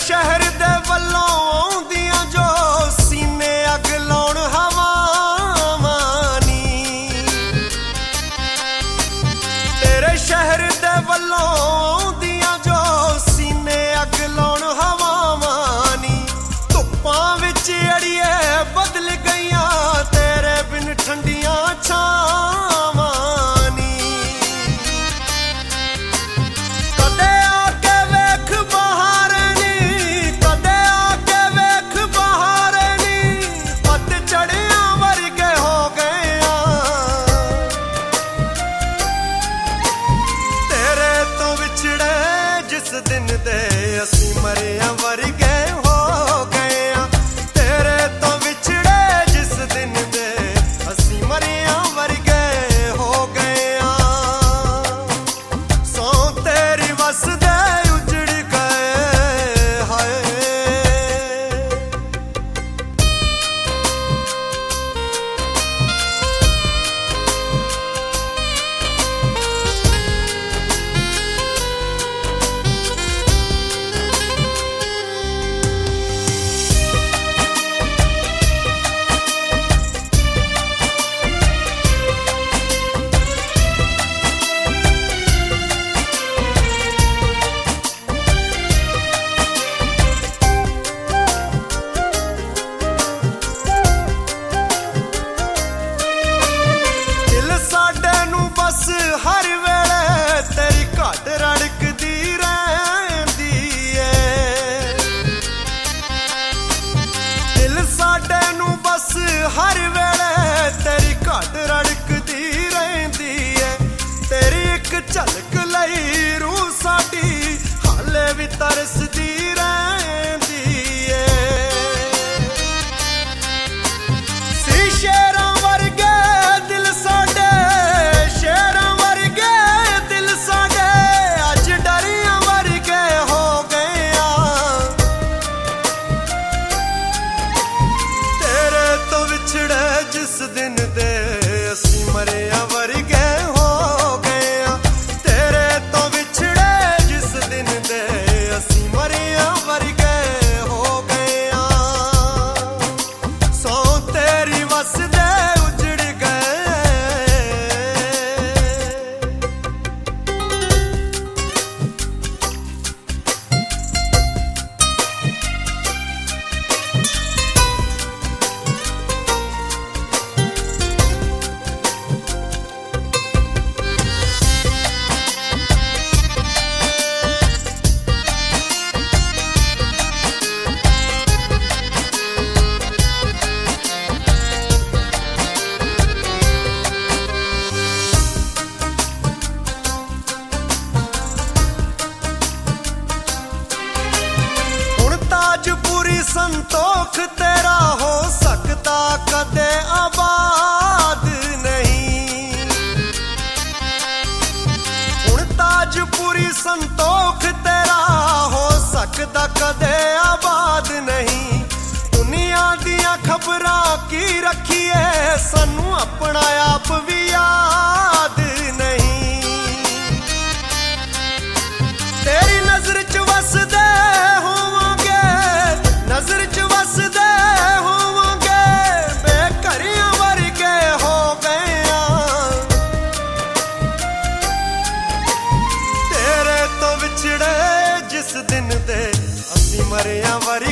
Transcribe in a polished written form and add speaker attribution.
Speaker 1: शहर दे वल्लों आउंदियां जो सीने अग लाउण हवावां नी। तेरे शहर दे वल्लों आउंदियां जो सीने अग लाउण हवावां नी। धुप्पां विच अड़िए बदल गईयां तेरे बिन ठंडियां छावां नी। कदे आके वेख बहार नी, कदे आके वेख बहार नी, पतझड़ियां वर्गे हो गए तेरे तो विछड़े जिस दिन दे असी मरिया वर्गे हो गए। तेरे तो विछड़े जिस दिन दे असी मरिया वर्गे हो गए। सौ तेरी वस दे उजड़ गए हाय। बस हर वेले तेरी घट रड़कदी रहंदी है। दिल साडे नू बस हर वेले तेरी घट रड़कदी रहंदी है। तेरी एक झलक लई रूह साडी हाले भी तरसदी रहंदी है। सी शेरां वर्गे दिल साडे, शेरां वर्गे दिल साडे अज डरियां वर्गे हो गए। तेरे तो विछड़े जिस दिन दे असी मरिया वर्गे हो गए। तेरे तो विछड़े जिस दिन दे असी मरिया वर्गे हो गए। सौ तेरी वस दे उजड़ गए। संतोख तेरा हो सकता कदे आबाद नहीं। हुण ताजपुरी संतोख तेरा हो सकता कदे आबाद नहीं। दुनिया दियां खबरां की रखिए सानू अपना आप भी याद नहीं। तेरी नजर च वसदे होवांगे, नजर च वसदे होवांगे, बेघरियां वर्गे हो गए। तेरे तो विछड़े जिस दिन दे असी मरिया वर्गे